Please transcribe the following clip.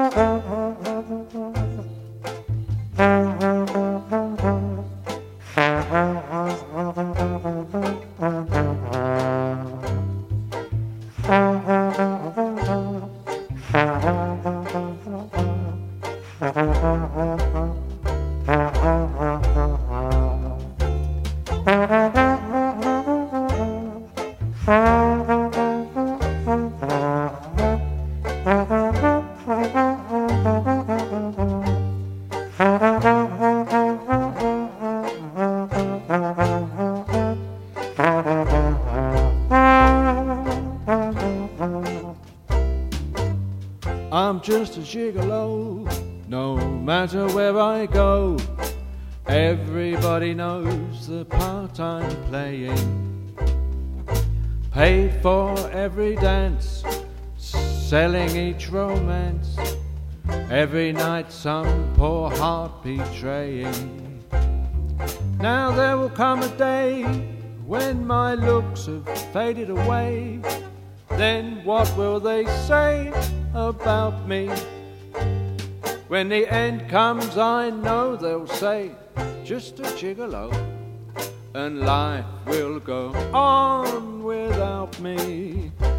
I'm just a gigolo, no matter where I go. Everybody knows the part I'm playing. Paid for every dance, selling each romance. Every night some poor heart betraying. Now there will come a day when my looks have faded away. Then what will they say about me? When the end comes, I know they'll say, just a gigolo, and life will go on without me.